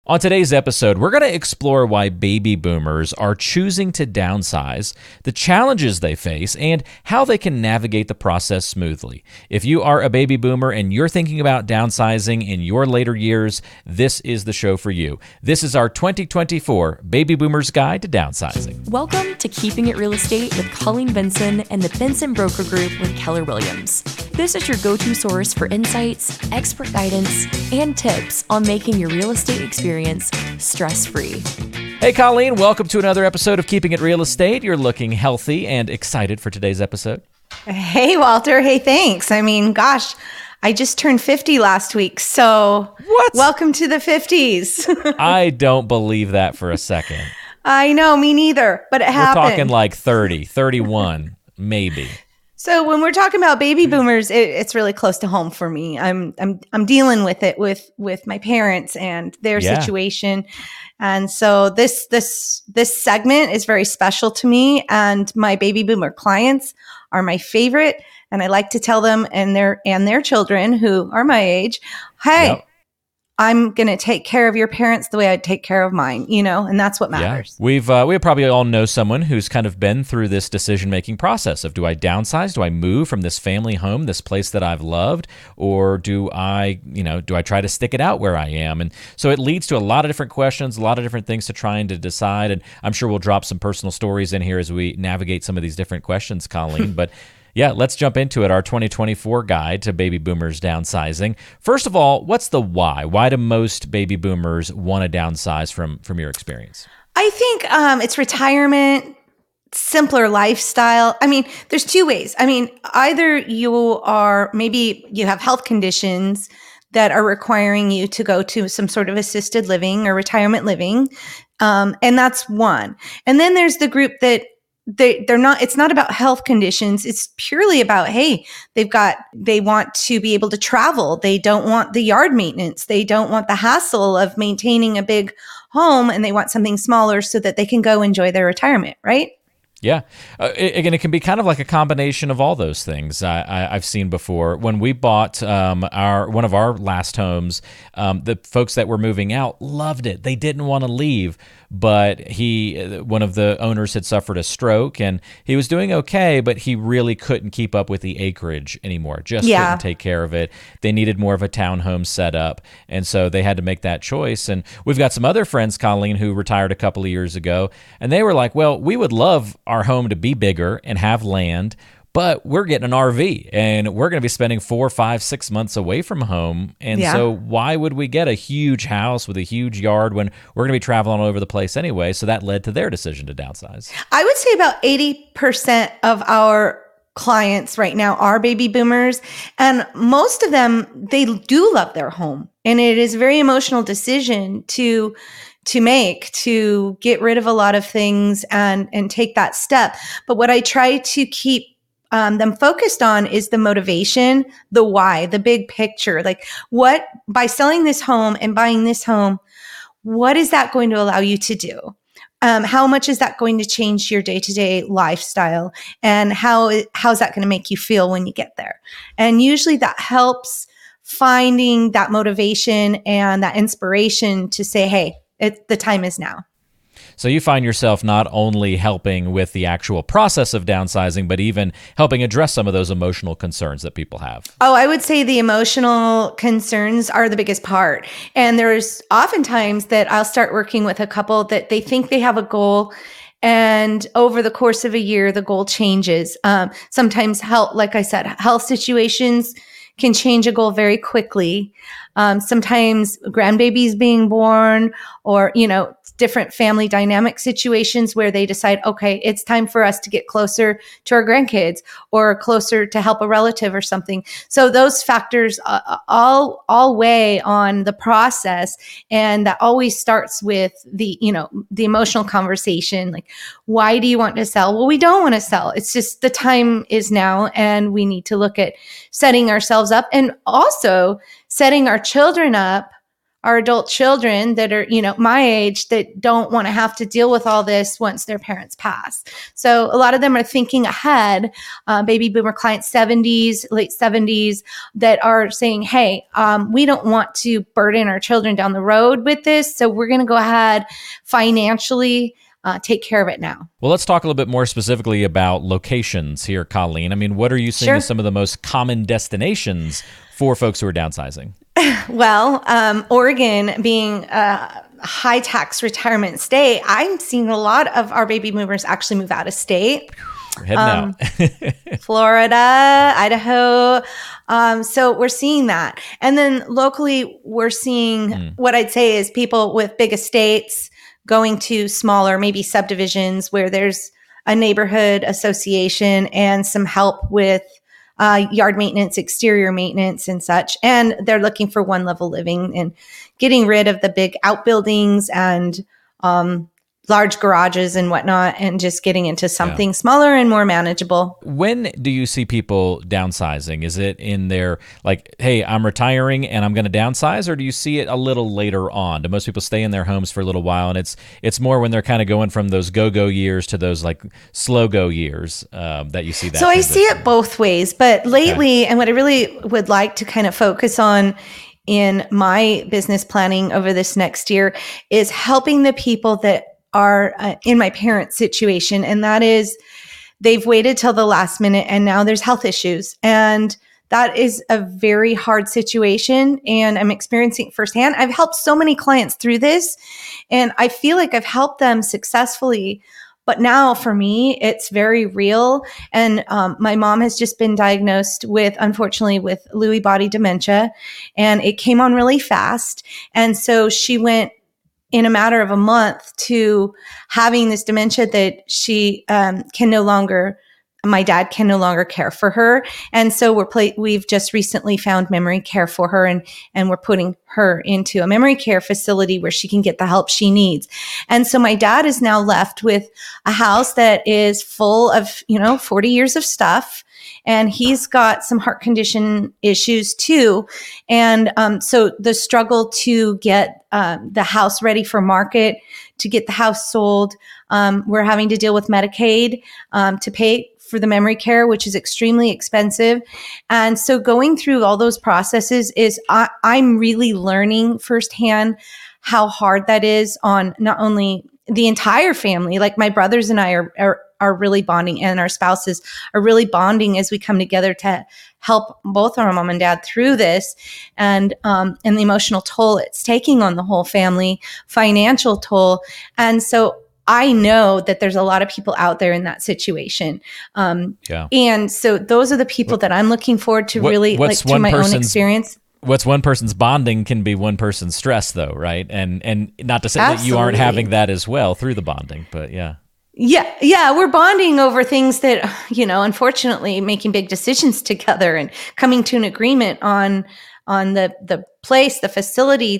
On today's episode, we're going to explore why baby boomers are choosing to downsize, the challenges they face, and how they can navigate the process smoothly. If you are a baby boomer and you're thinking about downsizing in your later years, this is the show for you. This is our 2024 Baby Boomers Guide to Downsizing. Welcome to Keeping It Real Estate with Colleen Benson and the Benson Broker Group with Keller Williams. This is your go-to source for insights, expert guidance, and tips on making your real estate experience stress-free. Hey, Colleen, welcome to another episode of Keeping It Real Estate. You're looking healthy and excited for today's episode. Hey, Walter. Hey, thanks. I mean, gosh, I just turned 50 last week, so welcome to the 50s. I don't believe that for a second. I know, me neither, but it happened. We're talking like 30, 31, maybe. So when we're talking about baby boomers, it's really close to home for me. I'm dealing with it with my parents and their situation. And so this segment is very special to me, and my baby boomer clients are my favorite. And I like to tell them and their children who are my age, hey, I'm going to take care of your parents the way I'd take care of mine, and that's what matters. Yeah. We probably all know someone who's kind of been through this decision-making process of, do I downsize? Do I move from this family home, this place that I've loved? Or do I try to stick it out where I am? And so it leads to a lot of different questions, a lot of different things to trying to decide. And I'm sure we'll drop some personal stories in here as we navigate some of these different questions, Colleen. But yeah, let's jump into it. Our 2024 guide to baby boomers downsizing. First of all, what's the why? Why do most baby boomers want to downsize from your experience? I think it's retirement, simpler lifestyle. I mean, there's two ways. I mean, either maybe you have health conditions that are requiring you to go to some sort of assisted living or retirement living. And that's one. And then there's the group that they're not, it's not about health conditions. It's purely about, hey, they want to be able to travel. They don't want the yard maintenance. They don't want the hassle of maintaining a big home, and they want something smaller so that they can go enjoy their retirement, right? Yeah. Again, it can be kind of like a combination of all those things. I've seen before. When we bought one of our last homes, the folks that were moving out loved it. They didn't want to leave, but one of the owners had suffered a stroke, and he was doing okay, but he really couldn't keep up with the acreage anymore. Just couldn't take care of it. They needed more of a townhome setup, and so they had to make that choice. And we've got some other friends, Colleen, who retired a couple of years ago, and they were like, well, we would love our home to be bigger and have land, but we're getting an RV and we're going to be spending 4, 5, 6 months away from home. And so why would we get a huge house with a huge yard when we're going to be traveling all over the place anyway? So that led to their decision to downsize. I would say about 80% of our clients right now are baby boomers, and most of them, they do love their home. And it is a very emotional decision to make, to get rid of a lot of things and take that step. But what I try to keep them focused on is the motivation, the why, the big picture. Like, what, by selling this home and buying this home, what is that going to allow you to do? How much is that going to change your day-to-day lifestyle? And how's that going to make you feel when you get there? And usually that helps finding that motivation and that inspiration to say, hey, the time is now. So you find yourself not only helping with the actual process of downsizing, but even helping address some of those emotional concerns that people have. Oh, I would say the emotional concerns are the biggest part. And there's oftentimes that I'll start working with a couple that they think they have a goal, and over the course of a year, the goal changes. Sometimes like I said, health situations can change a goal very quickly. Sometimes grandbabies being born, or, different family dynamic situations where they decide, okay, it's time for us to get closer to our grandkids or closer to help a relative or something. So those factors all weigh on the process. And that always starts with the emotional conversation. Like, why do you want to sell? Well, we don't want to sell. It's just the time is now, and we need to look at setting ourselves up and also setting our children up, are adult children that are, my age that don't want to have to deal with all this once their parents pass. So a lot of them are thinking ahead, baby boomer clients, 70s, late 70s, that are saying, hey, we don't want to burden our children down the road with this. So we're going to go ahead financially take care of it now. Well, let's talk a little bit more specifically about locations here, Colleen. I mean, what are you seeing as some of the most common destinations for folks who are downsizing? Well, Oregon being a high tax retirement state, I'm seeing a lot of our baby boomers actually move out of state. We're heading out. Florida, Idaho. So we're seeing that. And then locally, we're seeing what I'd say is people with big estates going to smaller, maybe subdivisions where there's a neighborhood association and some help with yard maintenance, exterior maintenance and such. And they're looking for one level living and getting rid of the big outbuildings and large garages and whatnot, and just getting into something smaller and more manageable. When do you see people downsizing? Is it in their like, hey, I'm retiring and I'm going to downsize, or do you see it a little later on? Do most people stay in their homes for a little while, and it's more when they're kind of going from those go-go years to those like slow-go years that you see that? So transition. I see it both ways, but lately, and what I really would like to kind of focus on in my business planning over this next year is helping the people that are in my parents' situation. And that is, they've waited till the last minute and now there's health issues. And that is a very hard situation. And I'm experiencing it firsthand. I've helped so many clients through this, and I feel like I've helped them successfully. But now for me, it's very real. And my mom has just been diagnosed with, unfortunately, with Lewy body dementia. And it came on really fast. And so she went in a matter of a month to having this dementia that she my dad can no longer care for her. And so we've just recently found memory care for her, and we're putting her into a memory care facility where she can get the help she needs. And so my dad is now left with a house that is full of, 40 years of stuff. And he's got some heart condition issues too. And so the struggle to get the house ready for market, to get the house sold, we're having to deal with Medicaid to pay for the memory care, which is extremely expensive. And so going through all those processes is I'm really learning firsthand how hard that is on not only the entire family, like my brothers and I are really bonding, and our spouses are really bonding as we come together to help both our mom and dad through this, and the emotional toll it's taking on the whole family, financial toll. And so I know that there's a lot of people out there in that situation. And so those are the people that I'm looking forward to really, like, through my own experience. What's one person's bonding can be one person's stress, though, right? And not to say that you aren't having that as well through the bonding, but yeah. Yeah, we're bonding over things that, unfortunately, making big decisions together and coming to an agreement on the place, the facility,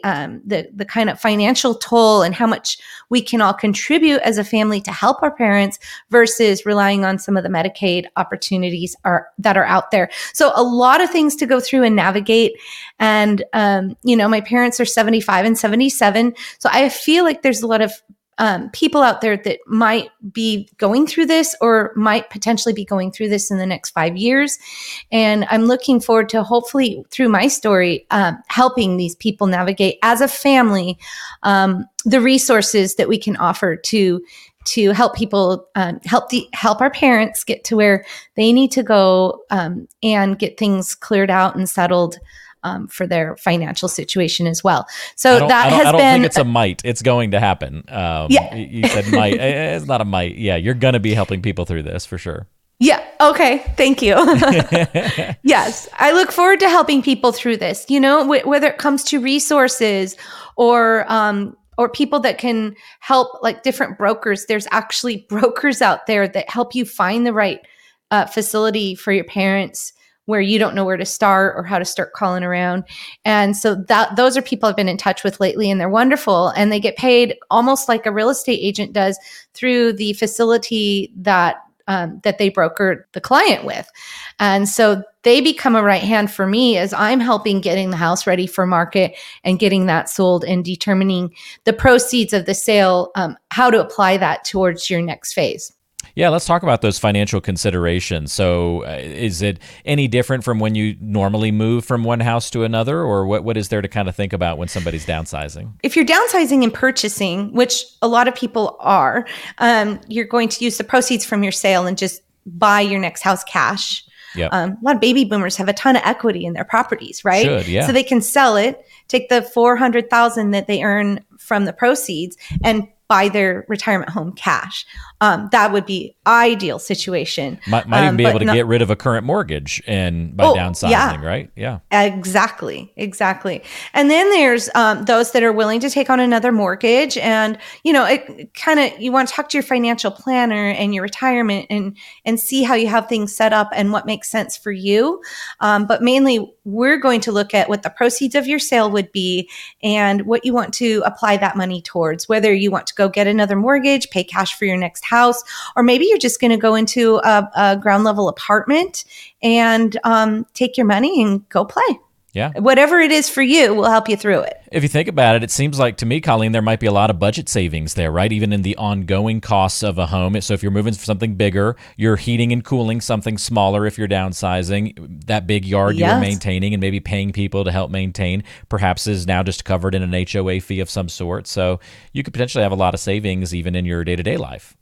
the kind of financial toll, and how much we can all contribute as a family to help our parents versus relying on some of the Medicaid opportunities that are out there. So a lot of things to go through and navigate. And, my parents are 75 and 77. So I feel like there's a lot of people out there that might be going through this or might potentially be going through this in the next 5 years. And I'm looking forward to, hopefully through my story, helping these people navigate as a family, the resources that we can offer to help people, help our parents get to where they need to go, and get things cleared out and settled for their financial situation as well. So I don't think it's a might. It's going to happen. You said might. It's not a might. Yeah, you're going to be helping people through this for sure. Yeah. Okay. Thank you. Yes. I look forward to helping people through this, whether it comes to resources or people that can help, like different brokers. There's actually brokers out there that help you find the right facility for your parents, where you don't know where to start or how to start calling around. And so those are people I've been in touch with lately, and they're wonderful. And they get paid almost like a real estate agent does through the facility that they broker the client with. And so they become a right hand for me as I'm helping getting the house ready for market and getting that sold and determining the proceeds of the sale, how to apply that towards your next phase. Yeah, let's talk about those financial considerations. So is it any different from when you normally move from one house to another, or what is there to kind of think about when somebody's downsizing? If you're downsizing and purchasing, which a lot of people are, you're going to use the proceeds from your sale and just buy your next house cash. Yep. A lot of baby boomers have a ton of equity in their properties, right? Should, yeah. So they can sell it, take the $400,000 that they earn from the proceeds, and buy their retirement home cash. That would be ideal situation. Might even be able to get rid of a current mortgage and by downsizing, right? Yeah. Exactly. And then there's those that are willing to take on another mortgage, and it kind of, you want to talk to your financial planner and your retirement and see how you have things set up and what makes sense for you. But mainly, we're going to look at what the proceeds of your sale would be and what you want to apply that money towards, whether you want to go get another mortgage, pay cash for your next house, or maybe you're just going to go into a ground level apartment and take your money and go play. Yeah. Whatever it is for you, we'll help you through it. If you think about it, it seems like to me, Colleen, there might be a lot of budget savings there, right? Even in the ongoing costs of a home. So if you're moving for something bigger, you're heating and cooling something smaller if you're downsizing. That big yard you're maintaining and maybe paying people to help maintain perhaps is now just covered in an HOA fee of some sort. So you could potentially have a lot of savings even in your day-to-day life.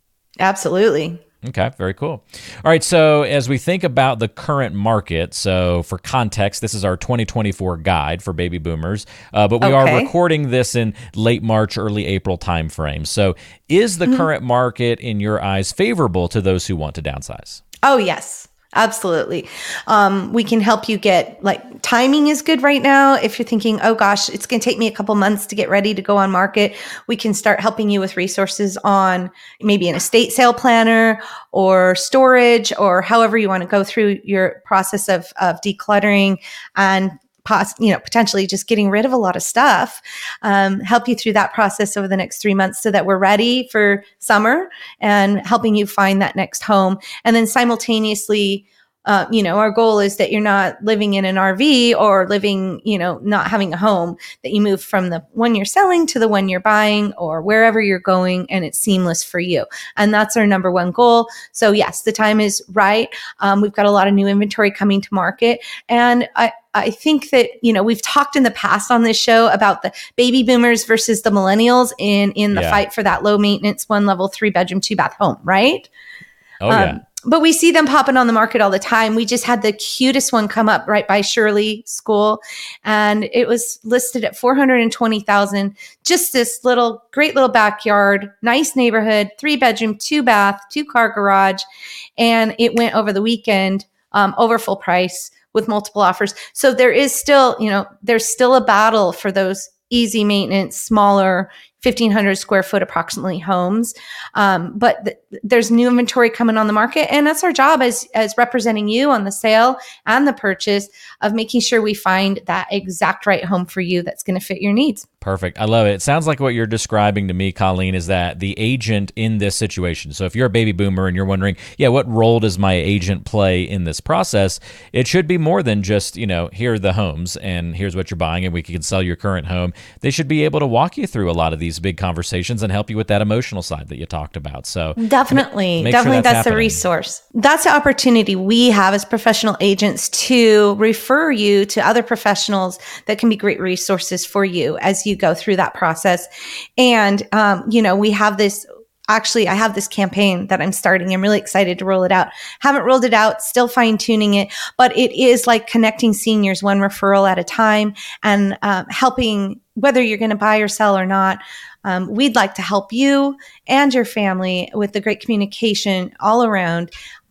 Absolutely. Okay, very cool. All right, so as we think about the current market, so for context, this is our 2024 guide for baby boomers, but we are recording this in late March, early April timeframe. So is the current market, in your eyes, favorable to those who want to downsize? Oh, yes. Absolutely. We can help you get, timing is good right now. If you're thinking, oh gosh, it's going to take me a couple months to get ready to go on market, we can start helping you with resources on maybe an estate sale planner or storage, or however you want to go through your process of decluttering and potentially just getting rid of a lot of stuff, help you through that process over the next 3 months so that we're ready for summer and helping you find that next home. And then simultaneously, our goal is that you're not living in an RV or living, not having a home, that you move from the one you're selling to the one you're buying or wherever you're going, and it's seamless for you. And that's our number one goal. So yes, the time is right. We've got a lot of new inventory coming to market. And I think that, we've talked in the past on this show about the baby boomers versus the millennials in the fight for that low maintenance, 1 level, 3-bedroom, 2-bath home, right? Oh, yeah. But we see them popping on the market all the time. We just had the cutest one come up right by Shirley School, and it was listed at $420,000. Just this great little backyard, nice neighborhood, 3-bedroom, 2-bath, 2-car garage, and it went over the weekend over full price with multiple offers. So there is still, there's still a battle for those easy maintenance, smaller, 1,500 square foot approximately homes. But there's new inventory coming on the market. And that's our job as representing you on the sale and the purchase of making sure we find that exact right home for you that's going to fit your needs. Perfect. I love it. It sounds like what you're describing to me, Colleen, is that the agent in this situation. So if you're a baby boomer and you're wondering, what role does my agent play in this process? It should be more than just, here are the homes and here's what you're buying and we can sell your current home. They should be able to walk you through a lot of these big conversations and help you with that emotional side that you talked about. So definitely sure that's happening. the resource. That's the opportunity we have as professional agents to refer you to other professionals that can be great resources for you as you go through that process. And, we have this. Actually, I have this campaign that I'm starting. I'm really excited to roll it out. Haven't rolled it out, still fine tuning it, but it is like connecting seniors one referral at a time and helping, whether you're going to buy or sell or not. We'd like to help you and your family with the great communication all around,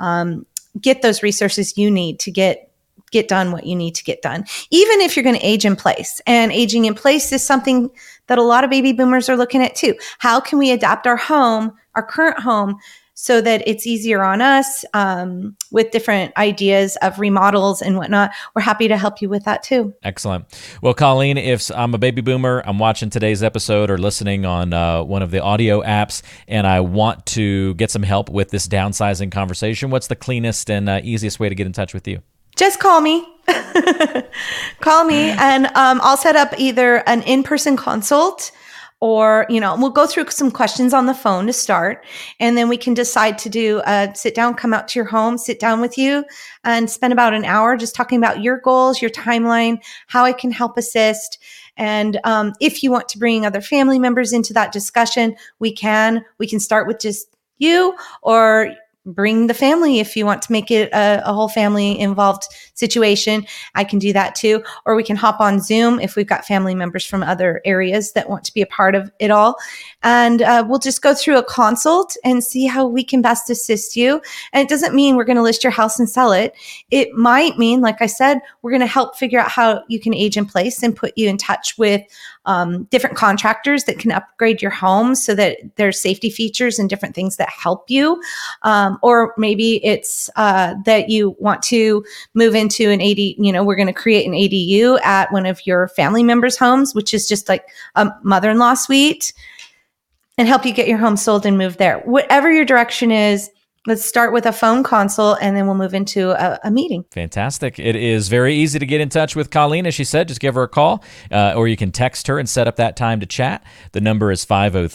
get those resources you need to get done what you need to get done, even if you're going to age in place. And aging in place is something that a lot of baby boomers are looking at too. How can we adapt our current home, so that it's easier on us with different ideas of remodels and whatnot? We're happy to help you with that too. Excellent. Well, Colleen, if I'm a baby boomer, I'm watching today's episode or listening on one of the audio apps, and I want to get some help with this downsizing conversation, what's the cleanest and easiest way to get in touch with you? just call me. Call me and I'll set up either an in-person consult or, we'll go through some questions on the phone to start. And then we can decide to do a sit down, come out to your home, sit down with you and spend about an hour just talking about your goals, your timeline, how I can help assist. And if you want to bring other family members into that discussion, we can start with just you, or bring the family if you want to make it a whole family involved situation. I can do that too. Or we can hop on Zoom if we've got family members from other areas that want to be a part of it all. And we'll just go through a consult and see how we can best assist you. And it doesn't mean we're going to list your house and sell it. It might mean, like I said, we're going to help figure out how you can age in place and put you in touch with different contractors that can upgrade your home so that there's safety features and different things that help you. Or maybe it's that you want to move into an we're going to create an ADU at one of your family members' homes, which is just like a mother-in-law suite, and help you get your home sold and move there. Whatever your direction is, let's start with a phone consult and then we'll move into a meeting. Fantastic. It is very easy to get in touch with Colleen. As she said, just give her a call or you can text her and set up that time to chat. The number is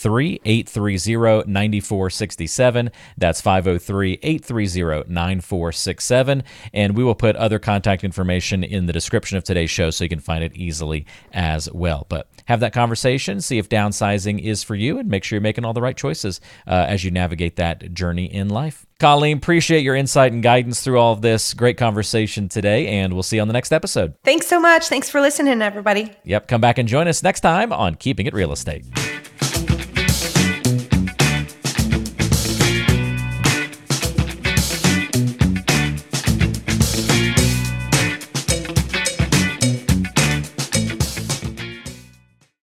503-830-9467. That's 503-830-9467. And we will put other contact information in the description of today's show so you can find it easily as well. But have that conversation, see if downsizing is for you, and make sure you're making all the right choices as you navigate that journey in life. Colleen, appreciate your insight and guidance through all of this. Great conversation today, and we'll see you on the next episode. Thanks so much. Thanks for listening, everybody. Yep, come back and join us next time on Keeping It Real Estate.